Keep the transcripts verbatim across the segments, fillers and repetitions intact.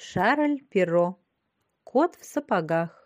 Шарль Перро. Кот в сапогах.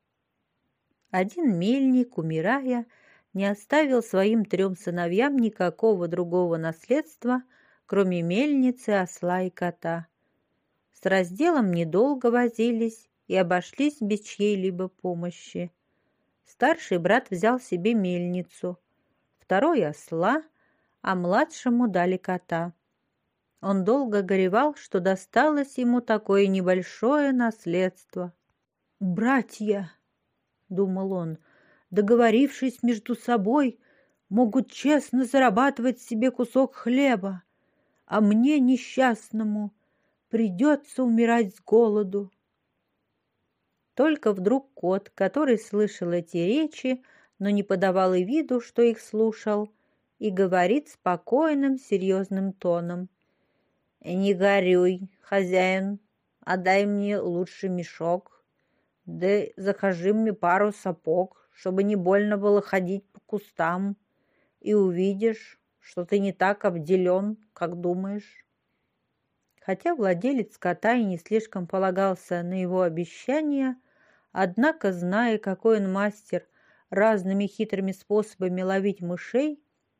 Один мельник, умирая, не оставил своим трем сыновьям никакого другого наследства, кроме мельницы, осла и кота. С разделом недолго возились и обошлись без чьей-либо помощи. Старший брат взял себе мельницу, второй — осла, а младшему дали кота. Он долго горевал, что досталось ему такое небольшое наследство. «Братья, — думал он, — договорившись между собой, могут честно зарабатывать себе кусок хлеба, а мне, несчастному, придется умирать с голоду». Только вдруг кот, который слышал эти речи, но не подавал и виду, что их слушал, и говорит спокойным, серьезным тоном: «Не горюй, хозяин, отдай мне лучше мешок, да закажи мне пару сапог, чтобы не больно было ходить по кустам, и увидишь, что ты не так обделен, как думаешь». Хотя владелец кота и не слишком полагался на его обещания, однако, зная, какой он мастер разными хитрыми способами ловить мышей,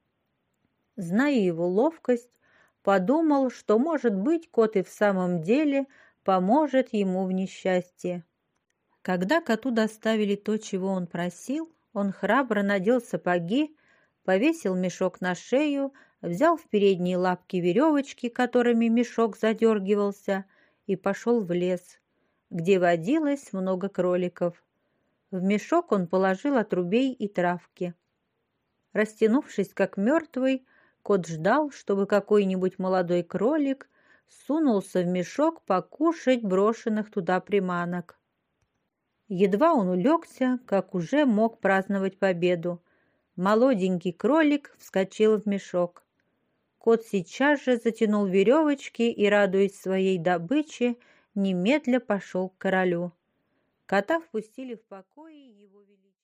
зная его ловкость, подумал, что, может быть, кот и в самом деле поможет ему в несчастье. Когда коту доставили то, чего он просил, он храбро надел сапоги, повесил мешок на шею, взял в передние лапки веревочки, которыми мешок задергивался, и пошел в лес, где водилось много кроликов. В мешок он положил отрубей и травки. Растянувшись как мертвый, кот ждал, чтобы какой-нибудь молодой кролик сунулся в мешок покушать брошенных туда приманок. Едва он улегся, как уже мог праздновать победу. Молоденький кролик вскочил в мешок. Кот сейчас же затянул веревочки и, радуясь своей добыче, немедля пошел к королю. Кота впустили в покое его величества.